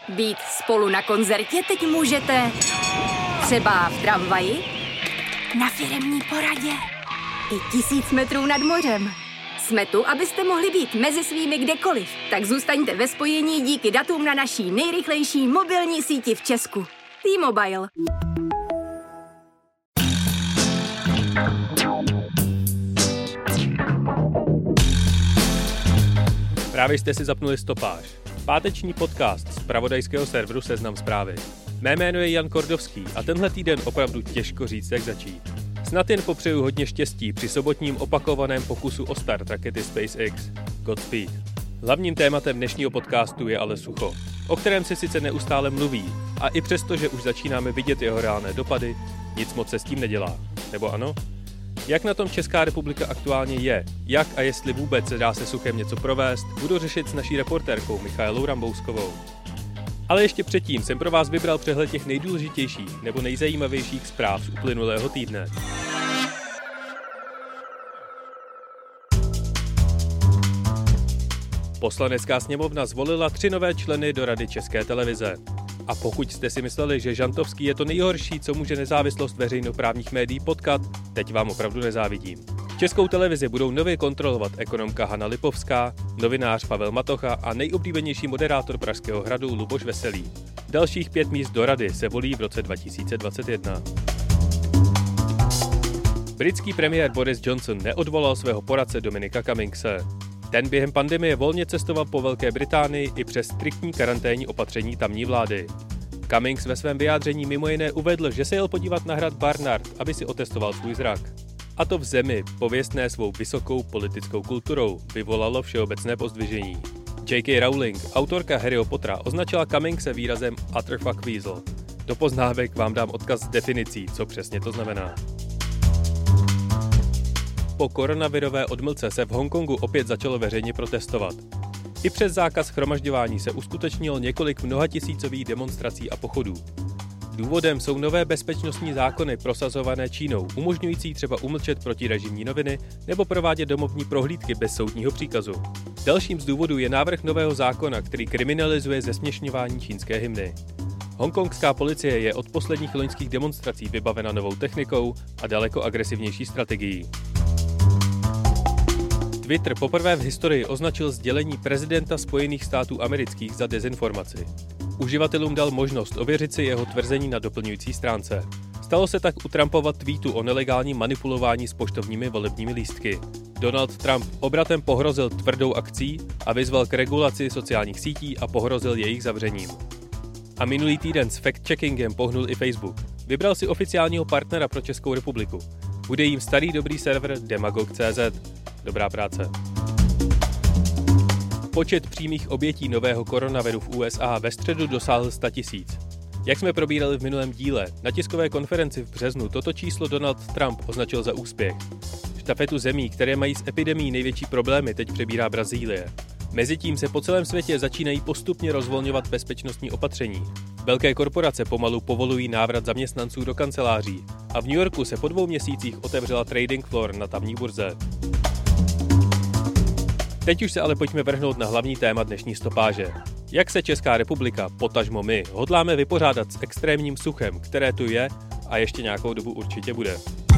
Být spolu na koncertě teď můžete třeba v tramvaji, na firemní poradě i 1000 metrů nad mořem. Jsme tu, abyste mohli být mezi svými kdekoliv. Tak zůstaňte ve spojení díky datům na naší nejrychlejší mobilní síti v Česku. T-Mobile. Právě jste si zapnuli Stopáž. Páteční podcast z zpravodajského serveru Seznam Zprávy. Mé jméno je Jan Kordovský a tenhle týden opravdu těžko říct, jak začít. Snad jen popřeju hodně štěstí při sobotním opakovaném pokusu o start rakety SpaceX. Godspeed. Hlavním tématem dnešního podcastu je ale sucho, o kterém se sice neustále mluví a i přesto, že už začínáme vidět jeho reálné dopady, nic moc se s tím nedělá. Nebo ano? Jak na tom Česká republika aktuálně je, jak a jestli vůbec se dá se suchem něco provést, budu řešit s naší reportérkou Michaelou Rambouskovou. Ale ještě předtím jsem pro vás vybral přehled těch nejdůležitějších nebo nejzajímavějších zpráv z uplynulého týdne. Poslanecká sněmovna zvolila 3 nové členy do Rady České televize. A pokud jste si mysleli, že Žantovský je to nejhorší, co může nezávislost veřejnoprávních médií potkat, teď vám opravdu nezávidím. Českou televizi budou nově kontrolovat ekonomka Hana Lipovská, novinář Pavel Matocha a nejoblíbenější moderátor Pražského hradu Luboš Veselý. Dalších 5 míst do Rady se volí v roce 2021. Britský premiér Boris Johnson neodvolal svého poradce Dominika Cummingse. Ten během pandemie volně cestoval po Velké Británii i přes striktní karanténní opatření tamní vlády. Cummings ve svém vyjádření mimo jiné uvedl, že se jel podívat na hrad Barnard, aby si otestoval svůj zrak. A to v zemi, pověstné svou vysokou politickou kulturou, vyvolalo všeobecné pozdvižení. J.K. Rowling, autorka Harryho Pottera, označila Cummingse výrazem utter fuck weasel. Do poznávek vám dám odkaz s definicí, co přesně to znamená. Po koronavirové odmlce se v Hongkongu opět začalo veřejně protestovat. I přes zákaz shromažďování se uskutečnilo několik mnohatisícových demonstrací a pochodů. Důvodem jsou nové bezpečnostní zákony prosazované Čínou, umožňující třeba umlčet protirežimní noviny nebo provádět domovní prohlídky bez soudního příkazu. Dalším z důvodů je návrh nového zákona, který kriminalizuje zesměšňování čínské hymny. Hongkongská policie je od posledních loňských demonstrací vybavena novou technikou a daleko agresivnější strategií. Twitter poprvé v historii označil sdělení prezidenta Spojených států amerických za dezinformaci. Uživatelům dal možnost ověřit si jeho tvrzení na doplňující stránce. Stalo se tak u Trumpova tweetu o nelegálním manipulování s poštovními volebními lístky. Donald Trump obratem pohrozil tvrdou akcí a vyzval k regulaci sociálních sítí a pohrozil jejich zavřením. A minulý týden s fact-checkingem pohnul i Facebook. Vybral si oficiálního partnera pro Českou republiku. Bude jim starý dobrý server Demagog.cz. Dobrá práce. Počet přímých obětí nového koronaviru v USA ve středu dosáhl 100 000. Jak jsme probírali v minulém díle, na tiskové konferenci v březnu toto číslo Donald Trump označil za úspěch. Štafetu zemí, které mají s epidemií největší problémy, teď přebírá Brazílie. Mezitím se po celém světě začínají postupně rozvolňovat bezpečnostní opatření. Velké korporace pomalu povolují návrat zaměstnanců do kanceláří a v New Yorku se po 2 měsících otevřela trading floor na tamní burze. Teď už se ale pojďme vrhnout na hlavní téma dnešní stopáže. Jak se Česká republika, potažmo my, hodláme vypořádat s extrémním suchem, které tu je a ještě nějakou dobu určitě bude.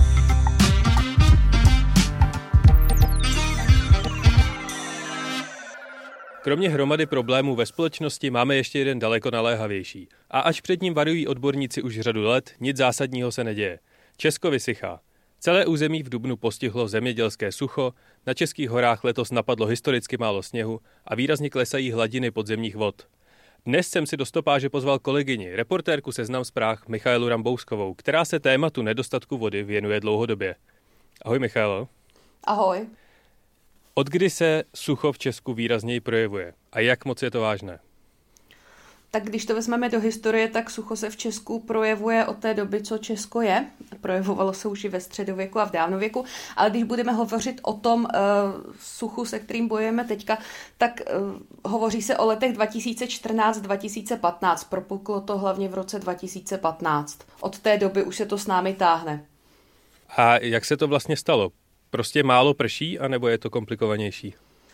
Kromě hromady problémů ve společnosti máme ještě jeden daleko naléhavější. A až před ním varují odborníci už řadu let, nic zásadního se neděje. Česko vysychá. Celé území v dubnu postihlo zemědělské sucho, na českých horách letos napadlo historicky málo sněhu a výrazně klesají hladiny podzemních vod. Dnes jsem si do stopáže pozval kolegyni, reportérku Seznam Zpráv Michaelu Rambouskovou, která se tématu nedostatku vody věnuje dlouhodobě. Ahoj Michaelo. Ahoj. Od kdy se sucho v Česku výrazněji projevuje a jak moc je to vážné? Tak když to vezmeme do historie, tak sucho se v Česku projevuje od té doby, co Česko je. Projevovalo se už i ve středověku a v dávnověku, ale když budeme hovořit o tom suchu, se kterým bojujeme teďka, tak hovoří se o letech 2014-2015. Propuklo to hlavně v roce 2015. Od té doby už se to s námi táhne. A jak se to vlastně stalo? Prostě málo prší, anebo je to komplikovanější?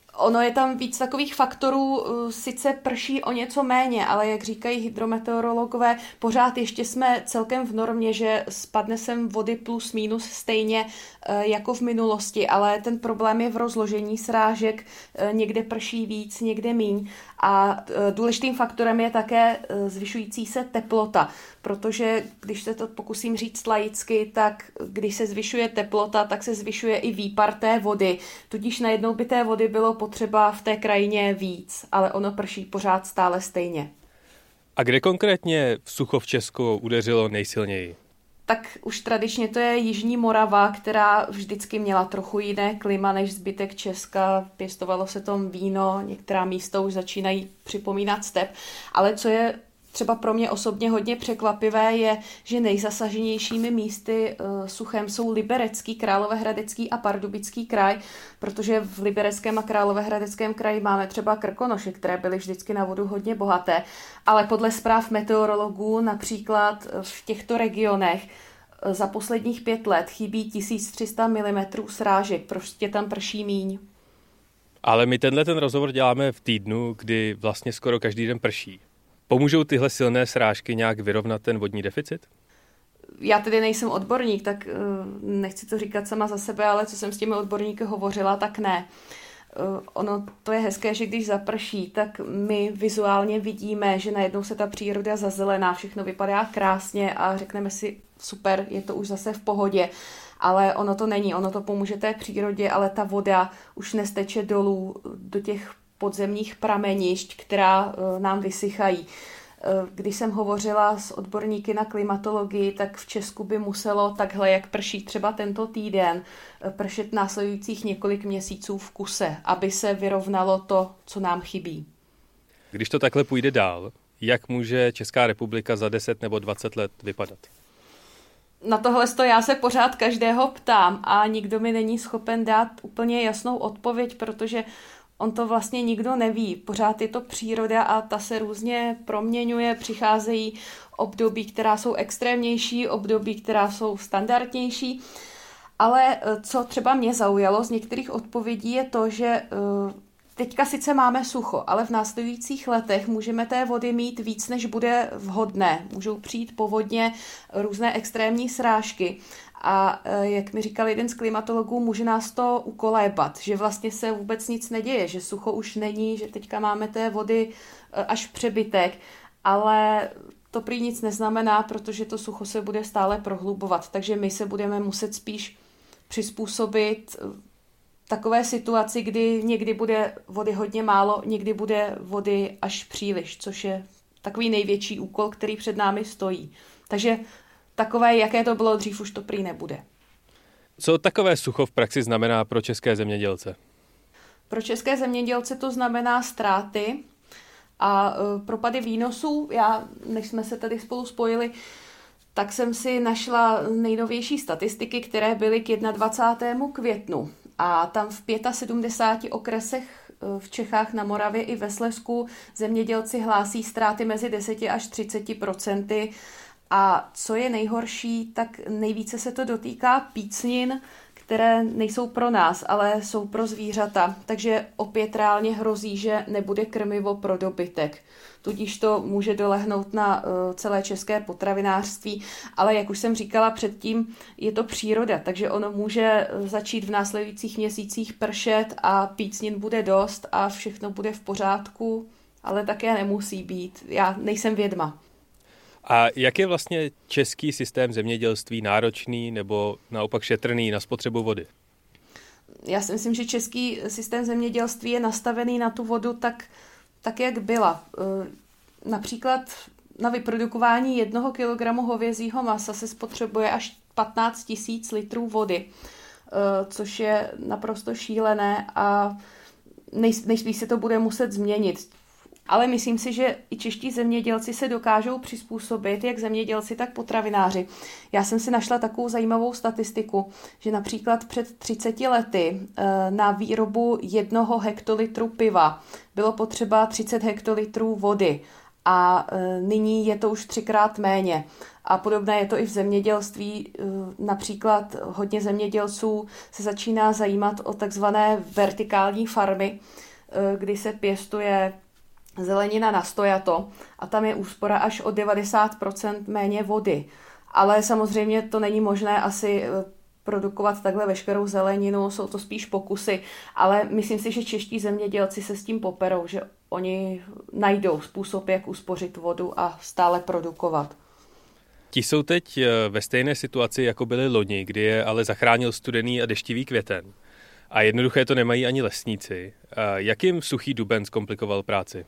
Ono je tam víc takových faktorů, sice prší o něco méně, ale jak říkají hydrometeorologové, pořád ještě jsme celkem v normě, že spadne sem vody plus minus stejně jako v minulosti, ale ten problém je v rozložení srážek, někde prší víc, někde míň. A důležitým faktorem je také zvyšující se teplota, protože když se to pokusím říct laicky, tak když se zvyšuje teplota, tak se zvyšuje i výpar té vody, tudíž najednou by té vody bylo potřeba v té krajině víc, ale ono prší pořád stále stejně. A kde konkrétně sucho v Česku udeřilo nejsilněji? Tak už tradičně to je Jižní Morava, která vždycky měla trochu jiné klima než zbytek Česka. Pěstovalo se tam víno, některá místa už začínají připomínat step. Ale co je třeba pro mě osobně hodně překvapivé, je, že nejzasaženějšími místy suchem jsou Liberecký, Královéhradecký a Pardubický kraj, protože v Libereckém a Královéhradeckém kraji máme třeba Krkonoše, které byly vždycky na vodu hodně bohaté, ale podle zpráv meteorologů například v těchto regionech za posledních 5 let chybí 1300 mm srážek, prostě tam prší míň. Ale my ten rozhovor děláme v týdnu, kdy vlastně skoro každý den prší. Pomůžou tyhle silné srážky nějak vyrovnat ten vodní deficit? Já tedy nejsem odborník, tak nechci to říkat sama za sebe, ale co jsem s těmi odborníky hovořila, tak ne. Ono to je hezké, že když zaprší, tak my vizuálně vidíme, že najednou se ta příroda zazelená, všechno vypadá krásně a řekneme si super, je to už zase v pohodě. Ale ono to není, ono to pomůže té přírodě, ale ta voda už nesteče dolů do těch podzemních pramenišť, která nám vysychají. Když jsem hovořila s odborníky na klimatologii, tak v Česku by muselo takhle, jak prší třeba tento týden, pršet následujících několik měsíců v kuse, aby se vyrovnalo to, co nám chybí. Když to takhle půjde dál, jak může Česká republika za 10 nebo 20 let vypadat? Na tohle já se pořád každého ptám a nikdo mi není schopen dát úplně jasnou odpověď, protože on to vlastně nikdo neví. Pořád je to příroda a ta se různě proměňuje, přicházejí období, která jsou extrémnější, období, která jsou standardnější. Ale co třeba mě zaujalo z některých odpovědí je to, že teďka sice máme sucho, ale v následujících letech můžeme té vody mít víc, než bude vhodné. Můžou přijít povodně, různé extrémní srážky. A jak mi říkal jeden z klimatologů, může nás to ukolébat, že vlastně se vůbec nic neděje, že sucho už není, že teďka máme té vody až přebytek, ale to prý nic neznamená, protože to sucho se bude stále prohlubovat, takže my se budeme muset spíš přizpůsobit takové situaci, kdy někdy bude vody hodně málo, někdy bude vody až příliš, což je takový největší úkol, který před námi stojí. Takže takové, jaké to bylo dřív, už to prý nebude. Co takové sucho v praxi znamená pro české zemědělce? Pro české zemědělce to znamená ztráty a propady výnosů. Než jsme se tady spolu spojili, tak jsem si našla nejnovější statistiky, které byly k 21. květnu. A tam v 75 okresech v Čechách, na Moravě i ve Slezsku zemědělci hlásí ztráty mezi 10 až 30%. A co je nejhorší, tak nejvíce se to dotýká pícnin, které nejsou pro nás, ale jsou pro zvířata. Takže opět reálně hrozí, že nebude krmivo pro dobytek. Tudíž to může dolehnout na celé české potravinářství. Ale jak už jsem říkala předtím, je to příroda, takže ono může začít v následujících měsících pršet a pícnin bude dost a všechno bude v pořádku, ale také nemusí být. Já nejsem vědma. A jak je vlastně český systém zemědělství náročný nebo naopak šetrný na spotřebu vody? Já si myslím, že český systém zemědělství je nastavený na tu vodu tak jak byla. Například na vyprodukování 1 kilogramu hovězího masa se spotřebuje až 15 000 litrů vody, což je naprosto šílené a nejspíš se to bude muset změnit. Ale myslím si, že i čeští zemědělci se dokážou přizpůsobit, jak zemědělci, tak potravináři. Já jsem si našla takovou zajímavou statistiku, že například před 30 lety na výrobu 1 hektolitru piva bylo potřeba 30 hektolitrů vody a nyní je to už 3x méně. A podobné je to i v zemědělství. Například hodně zemědělců se začíná zajímat o takzvané vertikální farmy, kdy se pěstuje zelenina na stojato a tam je úspora až o 90% méně vody. Ale samozřejmě to není možné asi produkovat takhle veškerou zeleninu, jsou to spíš pokusy, ale myslím si, že čeští zemědělci se s tím poperou, že oni najdou způsob, jak uspořit vodu a stále produkovat. Ti jsou teď ve stejné situaci, jako byli loni, kdy je ale zachránil studený a deštivý květen. A jednoduché to nemají ani lesníci. Jak jim suchý duben zkomplikoval práci?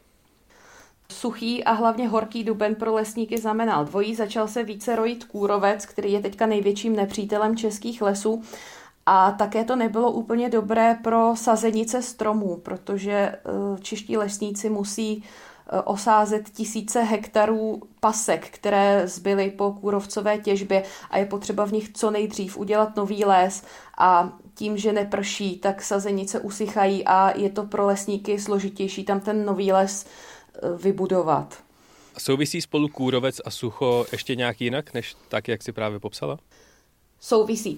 Suchý a hlavně horký duben pro lesníky znamenal dvojí. Začal se více rojit kůrovec, který je teďka největším nepřítelem českých lesů. A také to nebylo úplně dobré pro sazenice stromů, protože čeští lesníci musí osázet tisíce hektarů pasek, které zbyly po kůrovcové těžbě a je potřeba v nich co nejdřív udělat nový les a tím, že neprší, tak sazenice usychají a je to pro lesníky složitější tam ten nový les vybudovat. A souvisí spolu kůrovec a sucho ještě nějak jinak, než tak, jak si právě popsala? Souvisí.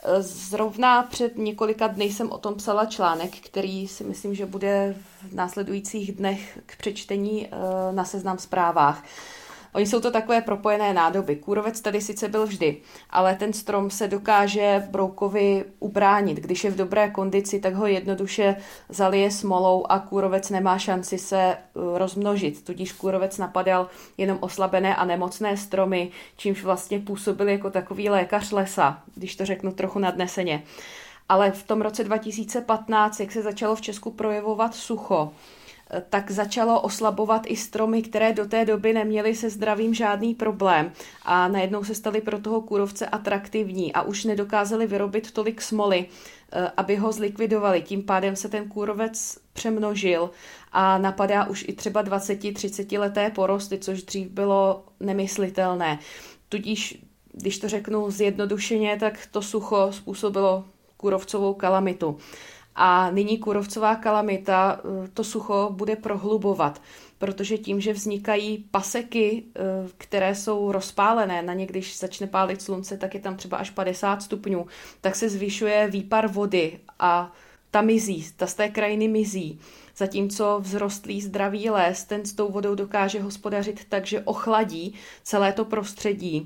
Zrovna před několika dny jsem o tom psala článek, který si myslím, že bude v následujících dnech k přečtení na Seznam Zprávách. Oni jsou to takové propojené nádoby. Kůrovec tady sice byl vždy, ale ten strom se dokáže broukovi ubránit. Když je v dobré kondici, tak ho jednoduše zalije smolou a kůrovec nemá šanci se rozmnožit. Tudíž kůrovec napadal jenom oslabené a nemocné stromy, čímž vlastně působil jako takový lékař lesa, když to řeknu trochu nadneseně. Ale v tom roce 2015, jak se začalo v Česku projevovat sucho, tak začalo oslabovat i stromy, které do té doby neměly se zdravím žádný problém a najednou se staly pro toho kůrovce atraktivní a už nedokázali vyrobit tolik smoly, aby ho zlikvidovali. Tím pádem se ten kůrovec přemnožil a napadá už i třeba 20-30 leté porosty, což dřív bylo nemyslitelné. Tudíž, když to řeknu zjednodušeně, tak to sucho způsobilo kůrovcovou kalamitu. A nyní kůrovcová kalamita to sucho bude prohlubovat, protože tím, že vznikají paseky, které jsou rozpálené, na ně když začne pálit slunce, tak je tam třeba až 50 stupňů, tak se zvyšuje výpar vody a ta mizí, ta z té krajiny mizí. Zatímco vzrostlý zdravý les, ten s tou vodou dokáže hospodařit tak, že ochladí celé to prostředí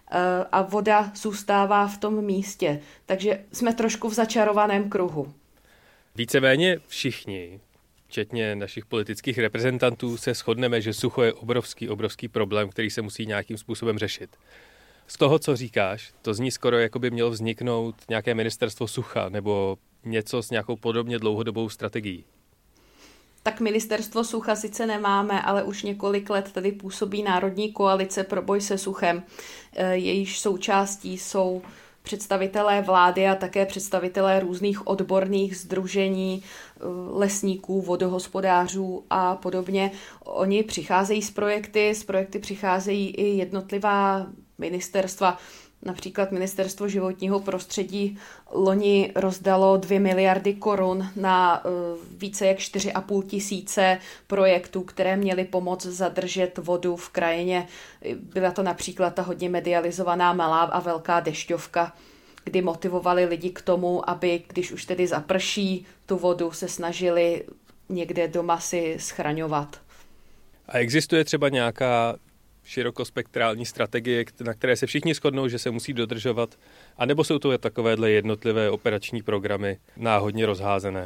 a voda zůstává v tom místě. Takže jsme trošku v začarovaném kruhu. Víceméně všichni, včetně našich politických reprezentantů, se shodneme, že sucho je obrovský problém, který se musí nějakým způsobem řešit. Z toho, co říkáš, to zní skoro, jako by mělo vzniknout nějaké ministerstvo sucha nebo něco s nějakou podobně dlouhodobou strategií. Tak ministerstvo sucha sice nemáme, ale už několik let tady působí Národní koalice pro boj se suchem. Jejíž součástí jsou představitelé vlády a také představitelé různých odborných sdružení, lesníků, vodohospodářů a podobně. Oni přicházejí z projekty přicházejí i jednotlivá ministerstva. Například Ministerstvo životního prostředí loni rozdalo 2 miliardy korun na více jak 4,5 tisíce projektů, které měly pomoct zadržet vodu v krajině. Byla to například ta hodně medializovaná malá a velká dešťovka, kdy motivovali lidi k tomu, aby když už tedy zaprší tu vodu, se snažili někde doma si schraňovat. A existuje třeba nějaká širokospektrální strategie, na které se všichni shodnou, že se musí dodržovat, anebo jsou to takovéhle jednotlivé operační programy náhodně rozházené?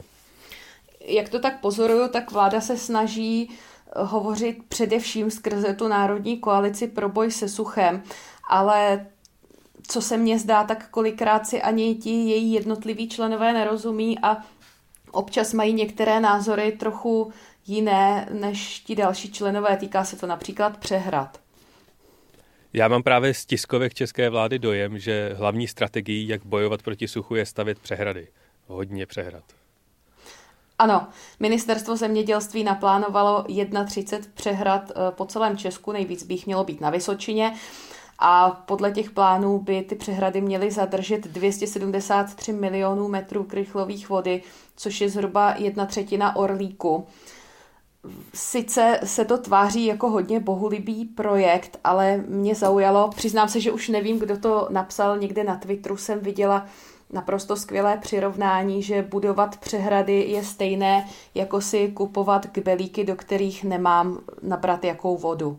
Jak to tak pozoruju, tak vláda se snaží hovořit především skrze tu Národní koalici pro boj se suchem, ale co se mně zdá, tak kolikrát si ani ti její jednotliví členové nerozumí a občas mají některé názory trochu jiné než ti další členové. Týká se to například přehrad. Já mám právě z tiskovek české vlády dojem, že hlavní strategií, jak bojovat proti suchu, je stavět přehrady. Hodně přehrad. Ano, ministerstvo zemědělství naplánovalo 31 přehrad po celém Česku, nejvíc by jich mělo být na Vysočině a podle těch plánů by ty přehrady měly zadržet 273 milionů metrů krychlových vody, což je zhruba 1/3 Orlíku. Sice se to tváří jako hodně bohulibý projekt, ale mě zaujalo, přiznám se, že už nevím, kdo to napsal, někde na Twitteru jsem viděla naprosto skvělé přirovnání, že budovat přehrady je stejné, jako si kupovat kbelíky, do kterých nemám nabrat jakou vodu.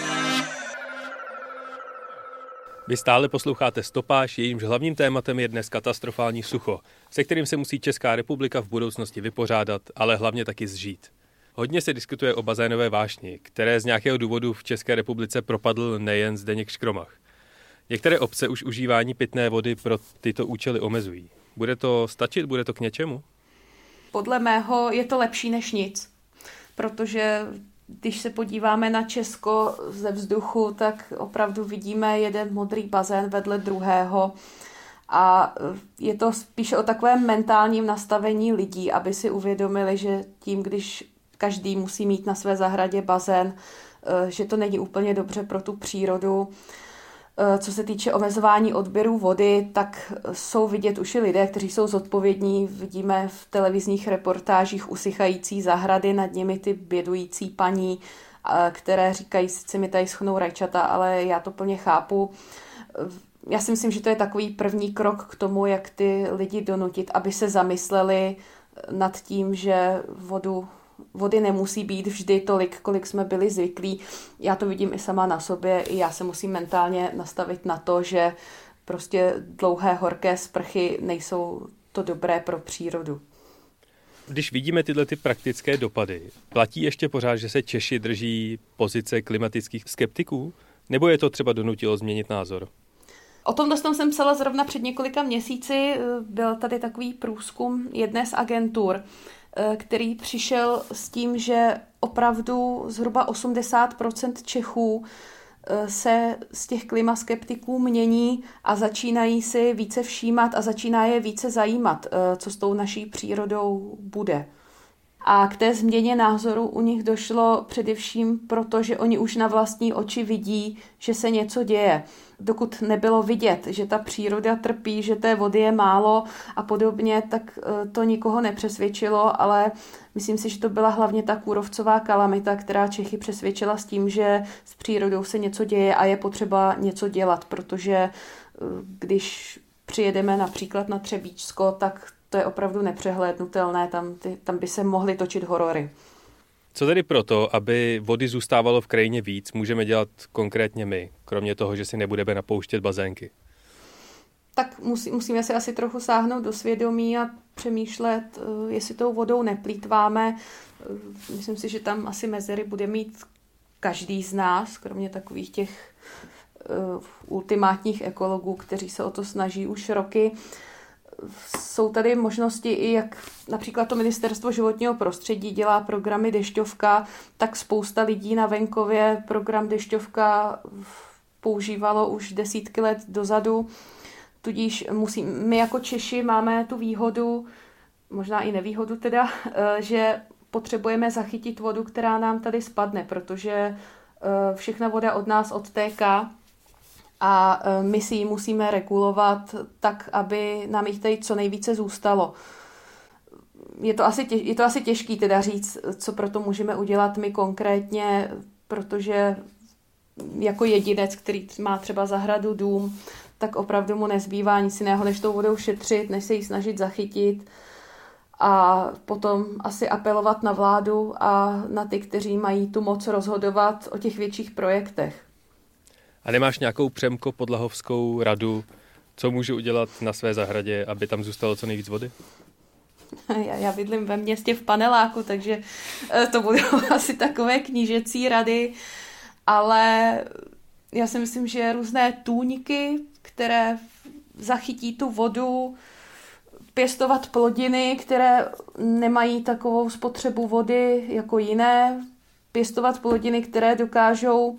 Vy stále posloucháte Stopáž, jejímž hlavním tématem je dnes katastrofální sucho, se kterým se musí Česká republika v budoucnosti vypořádat, ale hlavně taky zžít. Hodně se diskutuje o bazénové vášni, které z nějakého důvodu v České republice propadl nejen Zdeněk Škromach. Některé obce už užívání pitné vody pro tyto účely omezují. Bude to stačit? Bude to k něčemu? Podle mého je to lepší než nic, protože když se podíváme na Česko ze vzduchu, tak opravdu vidíme jeden modrý bazén vedle druhého a je to spíše o takovém mentálním nastavení lidí, aby si uvědomili, že tím, když každý musí mít na své zahradě bazén, že to není úplně dobře pro tu přírodu. Co se týče omezování odběru vody, tak jsou vidět už i lidé, kteří jsou zodpovědní. Vidíme v televizních reportážích usychající zahrady, nad nimi ty bědující paní, které říkají, sice mi tady schnou rajčata, ale já to plně chápu. Já si myslím, že to je takový první krok k tomu, jak ty lidi donutit, aby se zamysleli nad tím, že vody nemusí být vždy tolik, kolik jsme byli zvyklí. Já to vidím i sama na sobě, i já se musím mentálně nastavit na to, že prostě dlouhé horké sprchy nejsou to dobré pro přírodu. Když vidíme tyhle ty praktické dopady, platí ještě pořád, že se Češi drží pozice klimatických skeptiků? Nebo je to třeba donutilo změnit názor? O tom jsem psala zrovna před několika měsíci. Byl tady takový průzkum jedné z agentur, který přišel s tím, že opravdu zhruba 80% Čechů se z těch klimaskeptiků mění a začínají si více všímat a začíná je více zajímat, co s tou naší přírodou bude. A k té změně názoru u nich došlo především proto, že oni už na vlastní oči vidí, že se něco děje. Dokud nebylo vidět, že ta příroda trpí, že té vody je málo a podobně, tak to nikoho nepřesvědčilo, ale myslím si, že to byla hlavně ta kůrovcová kalamita, která Čechy přesvědčila s tím, že s přírodou se něco děje a je potřeba něco dělat, protože když přijedeme například na Třebíčsko, tak to je opravdu nepřehlédnutelné, tam by se mohly točit horory. Co tedy proto, aby vody zůstávalo v krajině víc, můžeme dělat konkrétně my, kromě toho, že si nebudeme napouštět bazénky? Tak musíme si asi trochu sáhnout do svědomí a přemýšlet, jestli tou vodou neplýtváme. Myslím si, že tam asi mezery bude mít každý z nás, kromě takových těch ultimátních ekologů, kteří se o to snaží už roky. Jsou tady možnosti i jak například to Ministerstvo životního prostředí dělá programy Dešťovka, tak spousta lidí na venkově program Dešťovka používalo už desítky let dozadu. Tudíž my jako Češi máme tu výhodu, možná i nevýhodu teda, že potřebujeme zachytit vodu, která nám tady spadne, protože všechna voda od nás odtéká a my si ji musíme regulovat tak, aby nám jich tady co nejvíce zůstalo. Je to asi těžký teda říct, co pro to můžeme udělat my konkrétně, protože jako jedinec, který má třeba zahradu, dům, tak opravdu mu nezbývá nic jiného, než tou vodou šetřit, než se ji snažit zachytit a potom asi apelovat na vládu a na ty, kteří mají tu moc rozhodovat o těch větších projektech. A nemáš nějakou Přemko-Podlahovskou radu, co můžu udělat na své zahradě, aby tam zůstalo co nejvíc vody? Já bydlím ve městě v paneláku, takže to budou asi takové knížecí rady, ale já si myslím, že různé tůňky, které zachytí tu vodu, pěstovat plodiny, které nemají takovou spotřebu vody jako jiné, pěstovat plodiny, které dokážou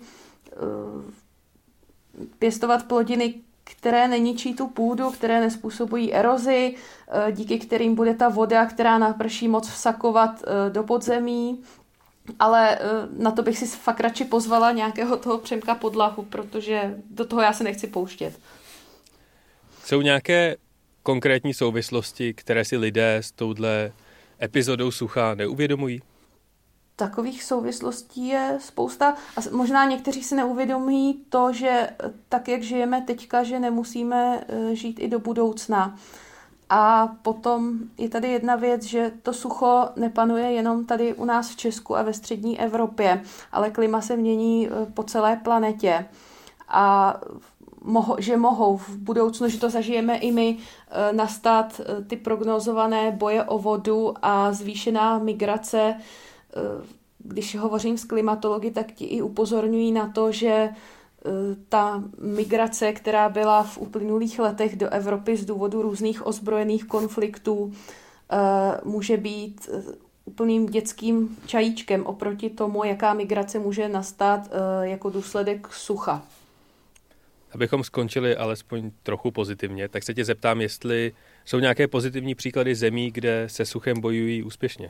pěstovat plodiny, které neničí tu půdu, které nezpůsobují erozi, díky kterým bude ta voda, která naprší, moc vsakovat do podzemí. Ale na to bych si fakt radši pozvala nějakého toho Přemka Podlahu, protože do toho já se nechci pouštět. Jsou nějaké konkrétní souvislosti, které si lidé s touhle epizodou sucha neuvědomují? Takových souvislostí je spousta. A možná někteří si neuvědomí to, že tak, jak žijeme teďka, že nemusíme žít i do budoucna. A potom je tady jedna věc, že to sucho nepanuje jenom tady u nás v Česku a ve střední Evropě, ale klima se mění po celé planetě. A že mohou v budoucnu, že to zažijeme i my, nastat ty prognozované boje o vodu a zvýšená migrace. Když hovořím s klimatology, tak ti i upozorňují na to, že ta migrace, která byla v uplynulých letech do Evropy z důvodu různých ozbrojených konfliktů, může být úplným dětským čajíčkem oproti tomu, jaká migrace může nastat jako důsledek sucha. Abychom skončili alespoň trochu pozitivně, tak se tě zeptám, jestli jsou nějaké pozitivní příklady zemí, kde se suchem bojují úspěšně.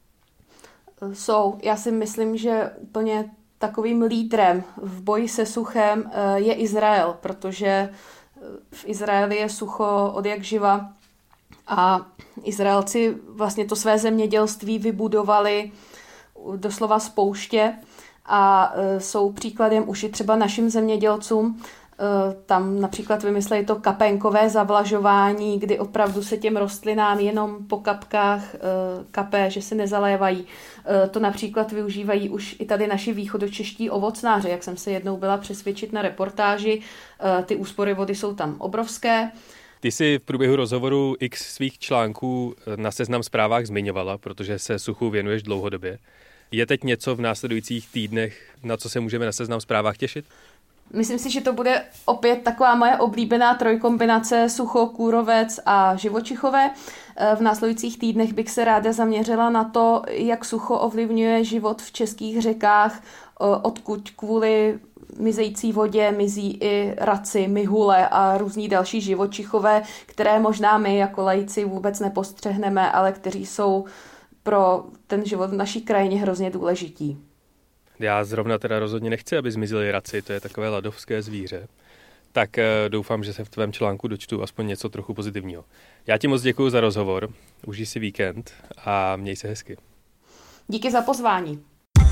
Jsou. Já si myslím, že úplně takovým lídrem v boji se suchem je Izrael, protože v Izraeli je sucho odjakživa a Izraelci vlastně to své zemědělství vybudovali doslova z pouště a jsou příkladem už i třeba našim zemědělcům. Tam například vymysleli to kapénkové zavlažování, kdy opravdu se těm rostlinám jenom po kapkách kape, že se nezalévají. To například využívají už i tady naši východočeští ovocnáři, jak jsem se jednou byla přesvědčit na reportáži. Ty úspory vody jsou tam obrovské. Ty jsi v průběhu rozhovoru x svých článků na Seznam Zprávách zmiňovala, protože se suchu věnuješ dlouhodobě. Je teď něco v následujících týdnech, na co se můžeme na Seznam Zprávách těšit? Myslím si, že to bude opět taková moje oblíbená trojkombinace sucho, kůrovec a živočichové. V následujících týdnech bych se ráda zaměřila na to, jak sucho ovlivňuje život v českých řekách, odkud kvůli mizející vodě mizí i raci, mihule a různí další živočichové, které možná my jako laici vůbec nepostřehneme, ale kteří jsou pro ten život v naší krajině hrozně důležití. Já zrovna teda rozhodně nechci, aby zmizely raci, to je takové ladovské zvíře. Tak doufám, že se v tvém článku dočtu aspoň něco trochu pozitivního. Já ti moc děkuji za rozhovor, užij si víkend a měj se hezky. Díky za pozvání.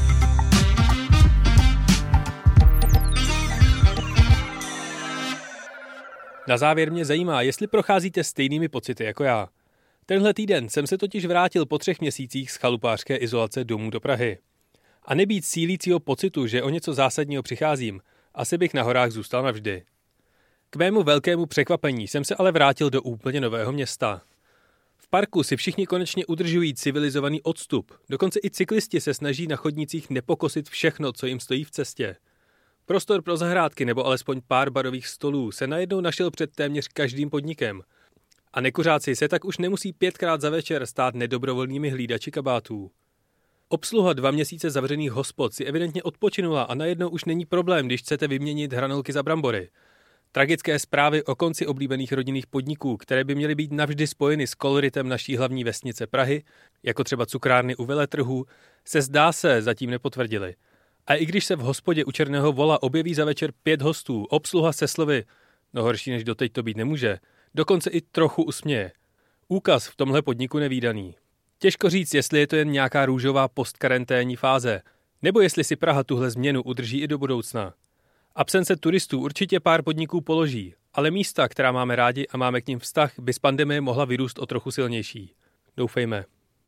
Na závěr mě zajímá, jestli procházíte stejnými pocity jako já. Tenhle týden jsem se totiž vrátil po 3 měsících z chalupářské izolace domů do Prahy. A nebýt sílícího pocitu, že o něco zásadního přicházím, asi bych na horách zůstal navždy. K mému velkému překvapení jsem se ale vrátil do úplně nového města. V parku si všichni konečně udržují civilizovaný odstup, dokonce i cyklisti se snaží na chodnicích nepokosit všechno, co jim stojí v cestě. Prostor pro zahrádky nebo alespoň pár barových stolů se najednou našel před téměř každým podnikem. A nekuřáci se tak už nemusí 5krát za večer stát nedobrovolnými hlídači kabátů. Obsluha 2 měsíce zavřených hospod si evidentně odpočinula a najednou už není problém, když chcete vyměnit hranolky za brambory. Tragické zprávy o konci oblíbených rodinných podniků, které by měly být navždy spojeny s koloritem naší hlavní vesnice Prahy, jako třeba cukrárny u veletrhů, se zdá se zatím nepotvrdily. A i když se v hospodě u Černého vola objeví za večer 5 hostů, obsluha se slovy, no horší než doteď to být nemůže, dokonce i trochu usměje. Úkaz v tomhle podniku nevídaný. Těžko říct, jestli je to jen nějaká růžová postkaranténní fáze, nebo jestli si Praha tuhle změnu udrží i do budoucna. Absence turistů určitě pár podniků položí, ale místa, která máme rádi a máme k nim vztah, by z pandemie mohla vyrůst o trochu silnější. Doufejme.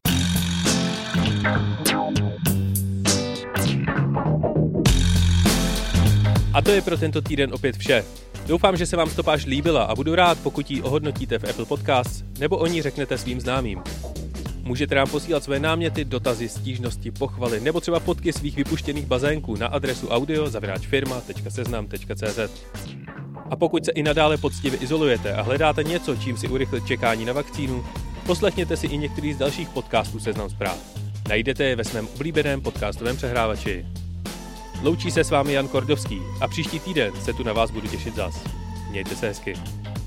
A to je pro tento týden opět vše. Doufám, že se vám stopáž líbila a budu rád, pokud ji ohodnotíte v Apple Podcasts nebo o ní řeknete svým známým. Můžete nám posílat své náměty, dotazy, stížnosti, pochvaly nebo třeba fotky svých vypuštěných bazénků na adresu audio@firma.seznam.cz. A pokud se i nadále poctivě izolujete a hledáte něco, čím si urychlit čekání na vakcínu, poslechněte si i některý z dalších podcastů Seznam Zpráv. Najdete je ve svém oblíbeném podcastovém přehrávači. Loučí se s vámi Jan Kordovský a příští týden se tu na vás budu těšit zas. Mějte se hezky.